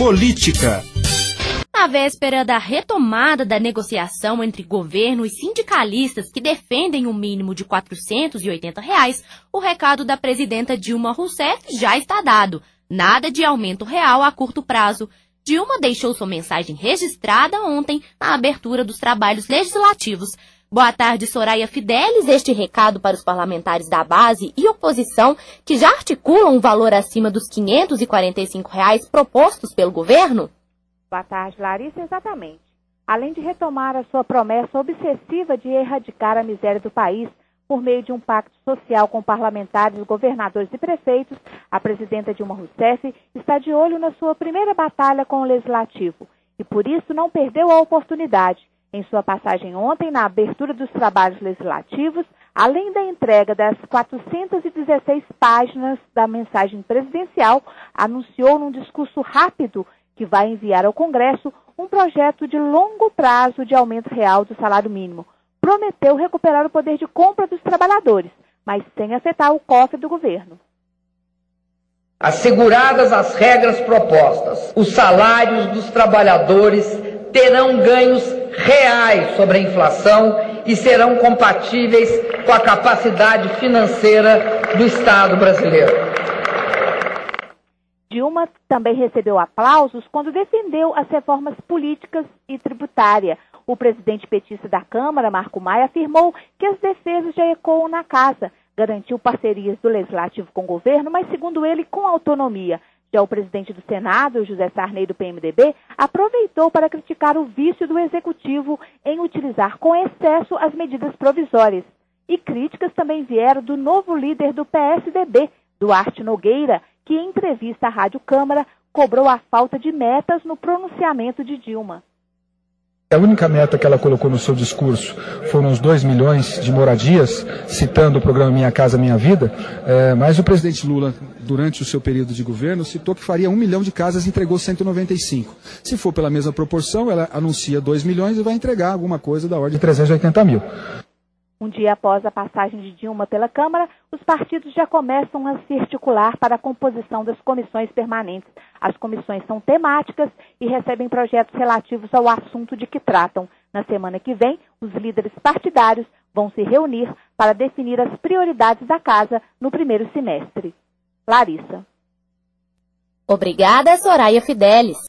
Política. Na véspera da retomada da negociação entre governo e sindicalistas que defendem um mínimo de R$ 480, o recado da presidenta Dilma Rousseff já está dado. Nada de aumento real a curto prazo. Dilma deixou sua mensagem registrada ontem na abertura dos trabalhos legislativos. Boa tarde, Soraya Fidelis. Este recado para os parlamentares da base e oposição que já articulam um valor acima dos R$ 545 propostos pelo governo? Boa tarde, Larissa. Exatamente. Além de retomar a sua promessa obsessiva de erradicar a miséria do país por meio de um pacto social com parlamentares, governadores e prefeitos, a presidenta Dilma Rousseff está de olho na sua primeira batalha com o Legislativo e, por isso, não perdeu a oportunidade. Em sua passagem ontem, na abertura dos trabalhos legislativos, além da entrega das 416 páginas da mensagem presidencial, anunciou num discurso rápido que vai enviar ao Congresso um projeto de longo prazo de aumento real do salário mínimo. Prometeu recuperar o poder de compra dos trabalhadores, mas sem afetar o cofre do governo. Asseguradas as regras propostas, os salários dos trabalhadores terão ganhos reais sobre a inflação e serão compatíveis com a capacidade financeira do Estado brasileiro. Dilma também recebeu aplausos quando defendeu as reformas políticas e tributária. O presidente petista da Câmara, Marco Maia, afirmou que as defesas já ecoam na casa. Garantiu parcerias do Legislativo com o governo, mas, segundo ele, com autonomia. Já o presidente do Senado, José Sarney, do PMDB, aproveitou para criticar o vício do Executivo em utilizar com excesso as medidas provisórias. E críticas também vieram do novo líder do PSDB, Duarte Nogueira, que em entrevista à Rádio Câmara cobrou a falta de metas no pronunciamento de Dilma. A única meta que ela colocou no seu discurso foram os 2 milhões de moradias, citando o programa Minha Casa Minha Vida, mas o presidente Lula, durante o seu período de governo, citou que faria 1 milhão de casas e entregou 195. Se for pela mesma proporção, ela anuncia 2 milhões e vai entregar alguma coisa da ordem de 380 mil. Um dia após a passagem de Dilma pela Câmara, os partidos já começam a se articular para a composição das comissões permanentes. As comissões são temáticas e recebem projetos relativos ao assunto de que tratam. Na semana que vem, os líderes partidários vão se reunir para definir as prioridades da casa no primeiro semestre. Larissa. Obrigada, Soraya Fidelis.